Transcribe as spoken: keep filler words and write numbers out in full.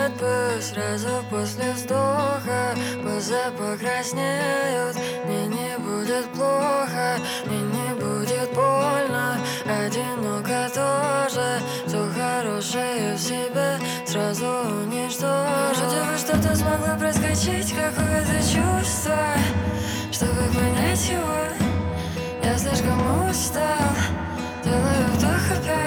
может быть, сразу после вздоха глаза покраснеют. Мне не будет плохо, мне не будет больно, одиноко тоже. Все хорошее в себе сразу уничтожу. Вроде бы что-то смогло проскочить, какое-то чувство, чтобы понять его. Я слишком устал, делаю вдох опять.